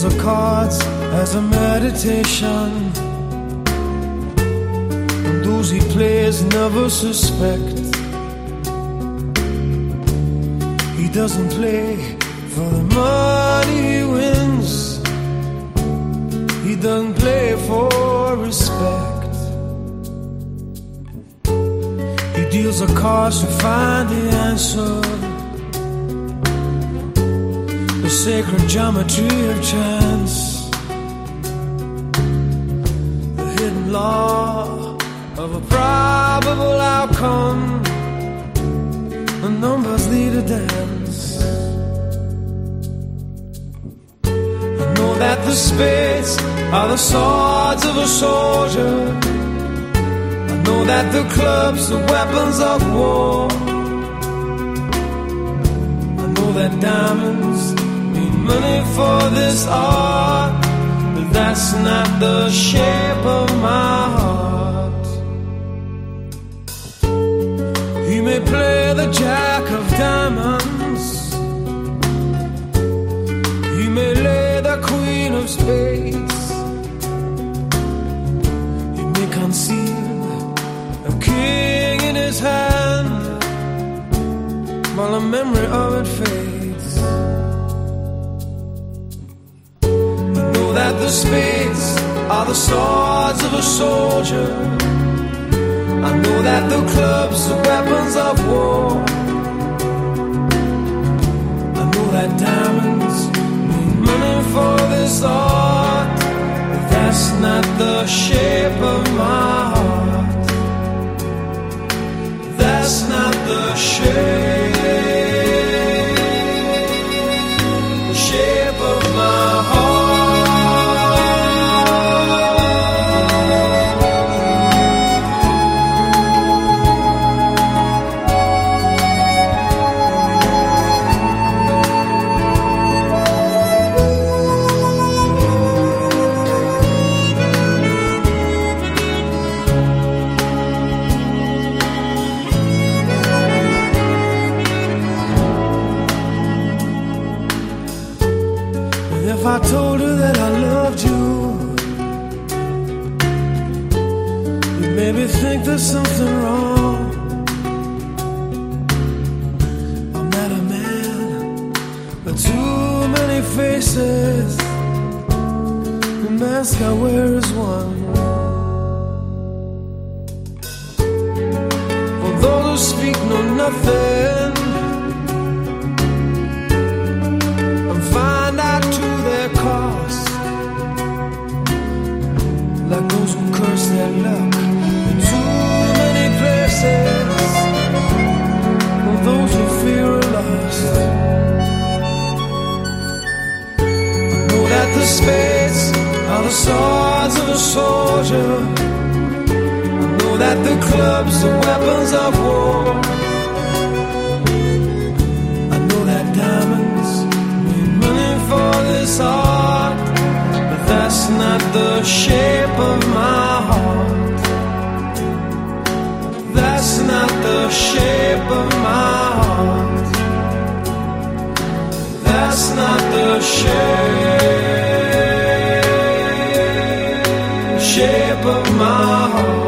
the cards as a meditation, and those he plays never suspect. He doesn't play for the money he wins, he doesn't play for respect. He deals the cards to find the answer, the sacred geometry of chance, the hidden law of a probable outcome. The numbers lead a dance. I know that the spades are the swords of a soldier. I know that the clubs are weapons of war. I know that diamonds need money for this art, but that's not the shape of my heart. He may play the jack of diamonds, he may lay the queen of spades, he may conceal a king in his hand while the memory of it fades. I know that the spades are the swords of a soldier. I know that the clubs are weapons of war. I know that diamonds need money for this art, but that's not the shape of my heart. That's not the shape of my heart. If I told her that I loved you, you'd maybe think there's something wrong. I'm not a man with too many faces, the mask I wear is one. For those who speak know nothing and find out to their cost, like those who curse their luck in too many places, or those who fear a loss. I know that the spades are the swords of a soldier. I know that the clubs are weapons of war. I know that diamonds need money for this art, but that's not the shape of my heart. That's not the shape of my heart. That's not the shape of my heart.